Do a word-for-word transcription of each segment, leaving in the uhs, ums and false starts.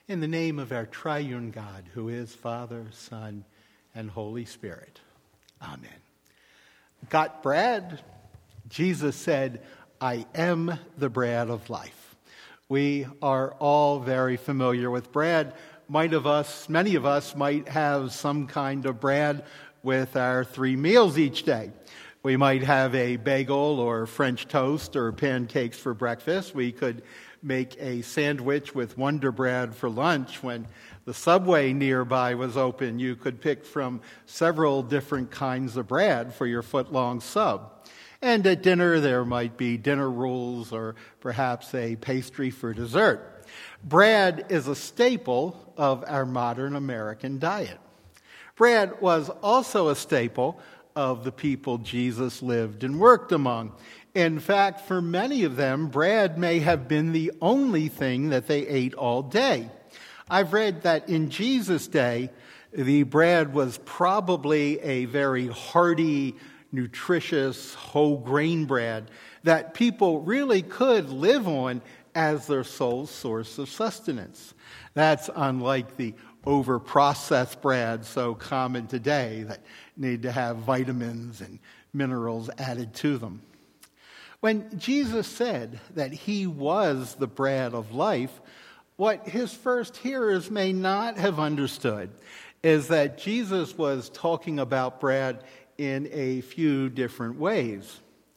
In the name of our triune God, who is Father, Son, and Holy Spirit. Amen. Got bread? Jesus said, I am the bread of life. We are all very familiar with bread. Might of us, many of us might have some kind of bread with our three meals each day. We might have a bagel or French toast or pancakes for breakfast. We could make a sandwich with Wonder Bread for lunch. When the Subway nearby was open, you could pick from several different kinds of bread for your foot-long sub. And at dinner, there might be dinner rolls or perhaps a pastry for dessert. Bread is a staple of our modern American diet. Bread was also a staple of the people Jesus lived and worked among. In fact, for many of them, bread may have been the only thing that they ate all day. I've read that in Jesus' day, the bread was probably a very hearty, nutritious, whole grain bread that people really could live on as their sole source of sustenance. That's unlike the over-processed bread so common today that need to have vitamins and minerals added to them. When Jesus said that he was the bread of life, what his first hearers may not have understood is that Jesus was talking about bread in a few different ways.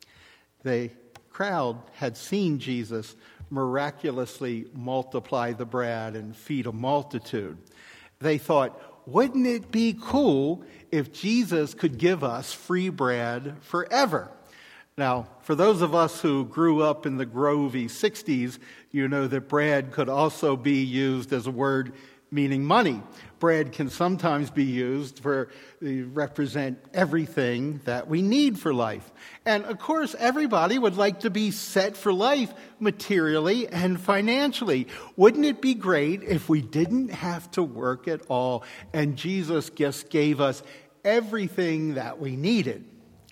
The crowd had seen Jesus miraculously multiply the bread and feed a multitude. They thought, wouldn't it be cool if Jesus could give us free bread forever? Now, for those of us who grew up in the Grovey sixties, you know that bread could also be used as a word meaning money. Bread can sometimes be used for to represent everything that we need for life. And of course, everybody would like to be set for life materially and financially. Wouldn't it be great if we didn't have to work at all and Jesus just gave us everything that we needed?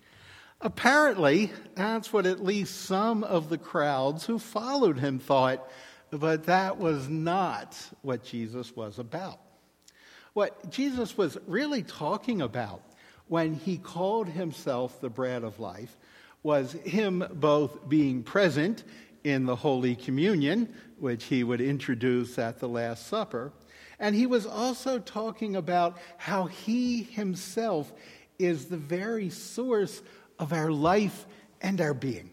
Apparently, that's what at least some of the crowds who followed him thought, but that was not what Jesus was about. What Jesus was really talking about when he called himself the bread of life was him both being present in the Holy Communion, which he would introduce at the Last Supper, and he was also talking about how he himself is the very source of our life and our being.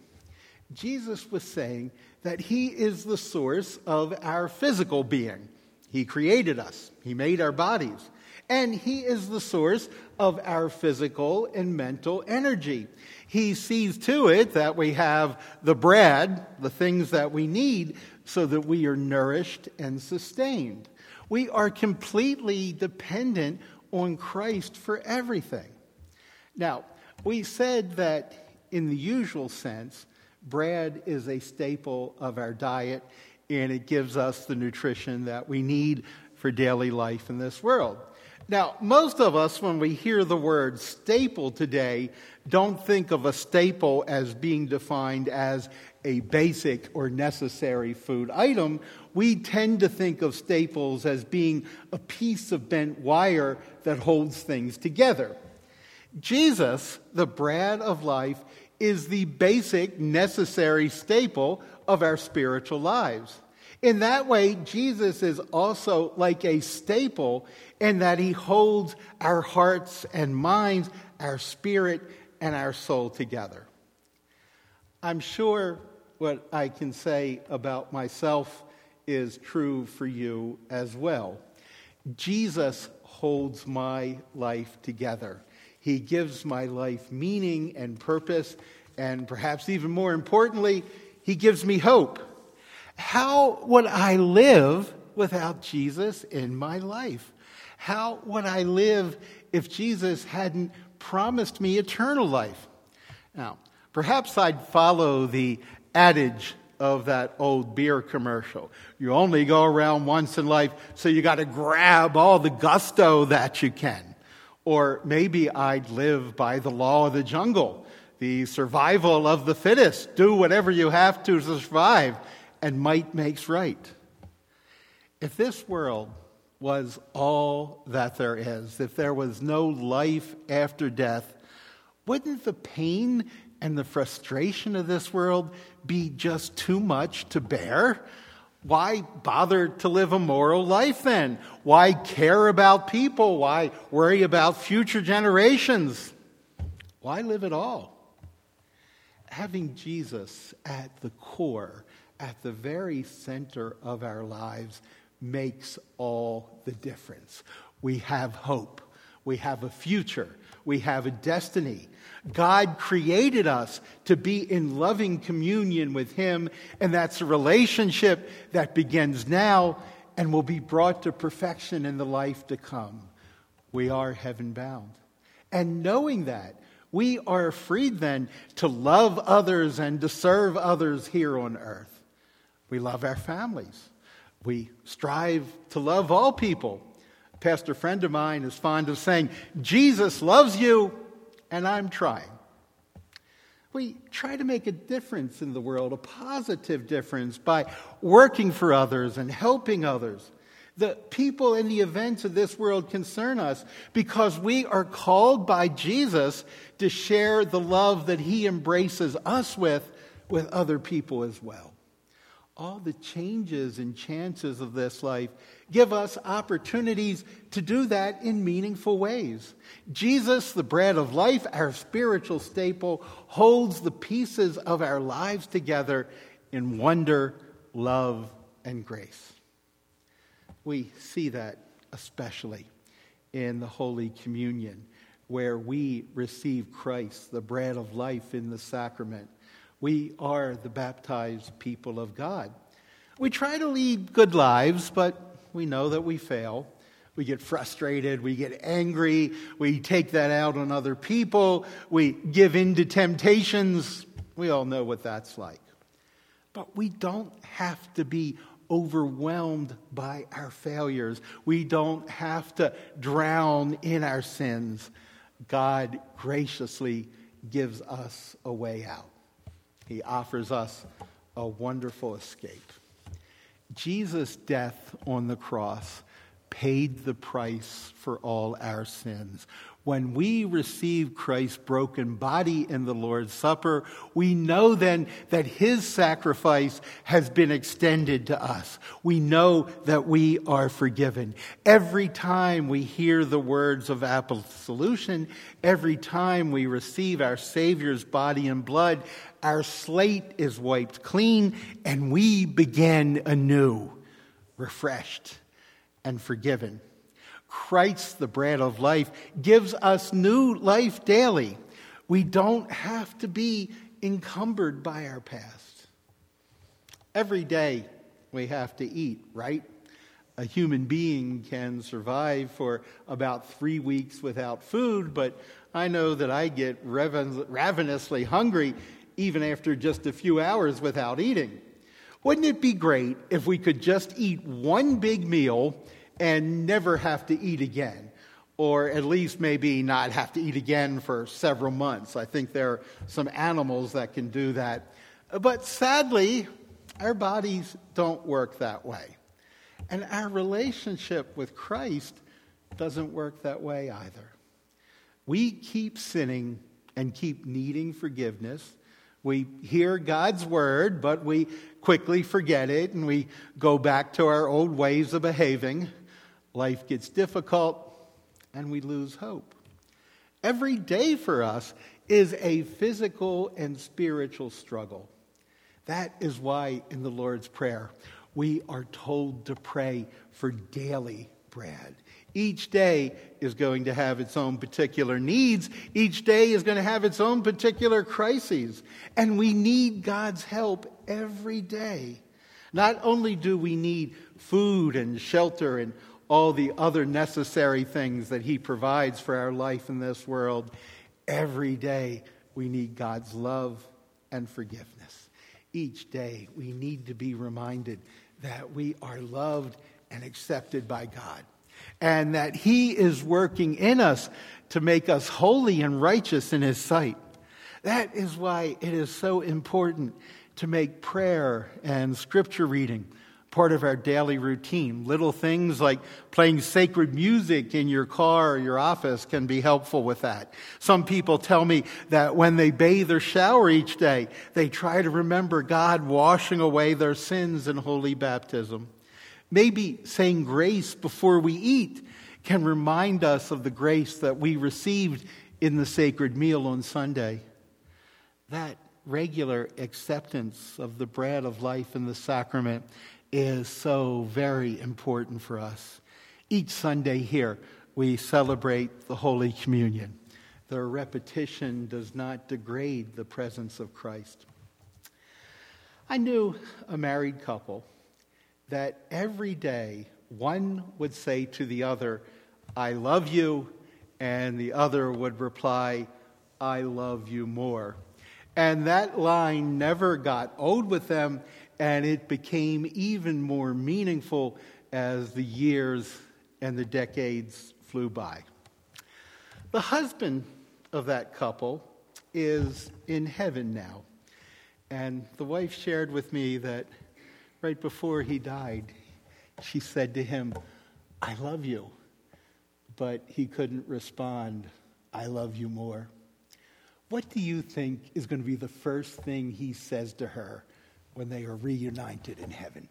Jesus was saying that he is the source of our physical being. He created us. He made our bodies. And he is the source of our physical and mental energy. He sees to it that we have the bread, the things that we need, so that we are nourished and sustained. We are completely dependent on Christ for everything. Now, we said that in the usual sense, bread is a staple of our diet, and it gives us the nutrition that we need for daily life in this world. Now, most of us, when we hear the word staple today, don't think of a staple as being defined as a basic or necessary food item. We tend to think of staples as being a piece of bent wire that holds things together. Jesus, the bread of life, is the basic, necessary staple of our spiritual lives. In that way, Jesus is also like a staple in that he holds our hearts and minds, our spirit, and our soul together. I'm sure what I can say about myself is true for you as well. Jesus holds my life together. He gives my life meaning and purpose, and perhaps even more importantly, he gives me hope. How would I live without Jesus in my life? How would I live if Jesus hadn't promised me eternal life? Now, perhaps I'd follow the adage of that old beer commercial. You only go around once in life, so you got to grab all the gusto that you can. Or maybe I'd live by the law of the jungle, the survival of the fittest. Do whatever you have to to survive, and might makes right. If this world was all that there is, if there was no life after death, wouldn't the pain and the frustration of this world be just too much to bear? Why bother to live a moral life then? Why care about people? Why worry about future generations? Why live at all? Having Jesus at the core, at the very center of our lives, makes all the difference. We have hope. We have a future. We have a destiny. God created us to be in loving communion with Him, and that's a relationship that begins now and will be brought to perfection in the life to come. We are heaven-bound. And knowing that, we are freed then to love others and to serve others here on earth. We love our families. We strive to love all people. A pastor friend of mine is fond of saying, Jesus loves you, and I'm trying. We try to make a difference in the world, a positive difference, by working for others and helping others. The people and the events of this world concern us because we are called by Jesus to share the love that He embraces us with, with other people as well. All the changes and chances of this life give us opportunities to do that in meaningful ways. Jesus, the bread of life, our spiritual staple, holds the pieces of our lives together in wonder, love, and grace. We see that especially in the Holy Communion, where we receive Christ, the bread of life, in the sacrament. We are the baptized people of God. We try to lead good lives, but we know that we fail. We get frustrated, we get angry, we take that out on other people, we give in to temptations. We all know what that's like. But we don't have to be overwhelmed by our failures. We don't have to drown in our sins. God graciously gives us a way out. He offers us a wonderful escape. Jesus' death on the cross paid the price for all our sins. When we receive Christ's broken body in the Lord's Supper, we know then that His sacrifice has been extended to us. We know that we are forgiven. Every time we hear the words of absolution, every time we receive our Savior's body and blood, our slate is wiped clean and we begin anew, refreshed and forgiven. Christ, the bread of life, gives us new life daily. We don't have to be encumbered by our past. Every day we have to eat, right? A human being can survive for about three weeks without food, but I know that I get raven- ravenously hungry even after just a few hours without eating. Wouldn't it be great if we could just eat one big meal and never have to eat again, or at least maybe not have to eat again for several months? I think there are some animals that can do that. But sadly, our bodies don't work that way. And our relationship with Christ doesn't work that way either. We keep sinning and keep needing forgiveness. We hear God's word, but we quickly forget it and we go back to our old ways of behaving. Life gets difficult, and we lose hope. Every day for us is a physical and spiritual struggle. That is why in the Lord's Prayer, we are told to pray for daily bread. Each day is going to have its own particular needs. Each day is going to have its own particular crises. And we need God's help every day. Not only do we need food and shelter and all the other necessary things that He provides for our life in this world, every day we need God's love and forgiveness. Each day we need to be reminded that we are loved and accepted by God, and that He is working in us to make us holy and righteous in His sight. That is why it is so important to make prayer and scripture reading part of our daily routine. Little things like playing sacred music in your car or your office can be helpful with that. Some people tell me that when they bathe or shower each day, they try to remember God washing away their sins in holy baptism. Maybe saying grace before we eat can remind us of the grace that we received in the sacred meal on Sunday. That regular acceptance of the bread of life in the sacrament is so very important for us. Each Sunday here, we celebrate the Holy Communion. The repetition does not degrade the presence of Christ. I knew a married couple that every day one would say to the other, "I love you," and the other would reply, "I love you more." And that line never got old with them, and it became even more meaningful as the years and the decades flew by. The husband of that couple is in heaven now. And the wife shared with me that right before he died, she said to him, "I love you." But he couldn't respond, "I love you more." What do you think is going to be the first thing he says to her when they are reunited in heaven?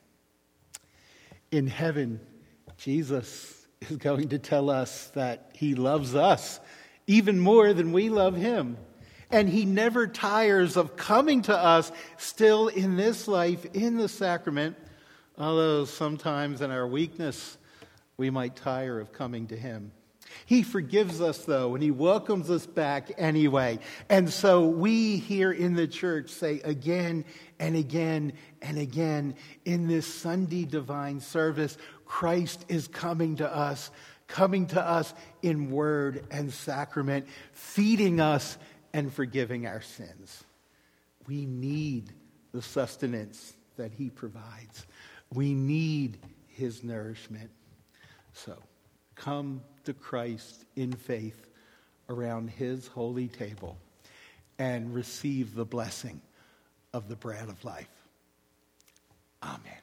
In heaven, Jesus is going to tell us that he loves us even more than we love him. And he never tires of coming to us still in this life, in the sacrament, although sometimes in our weakness, we might tire of coming to him. He forgives us, though, and he welcomes us back anyway. And so we here in the church say again and again and again in this Sunday divine service, Christ is coming to us, coming to us in word and sacrament, feeding us and forgiving our sins. We need the sustenance that he provides. We need his nourishment. So come to Christ in faith around his holy table and receive the blessing of the bread of life. Amen.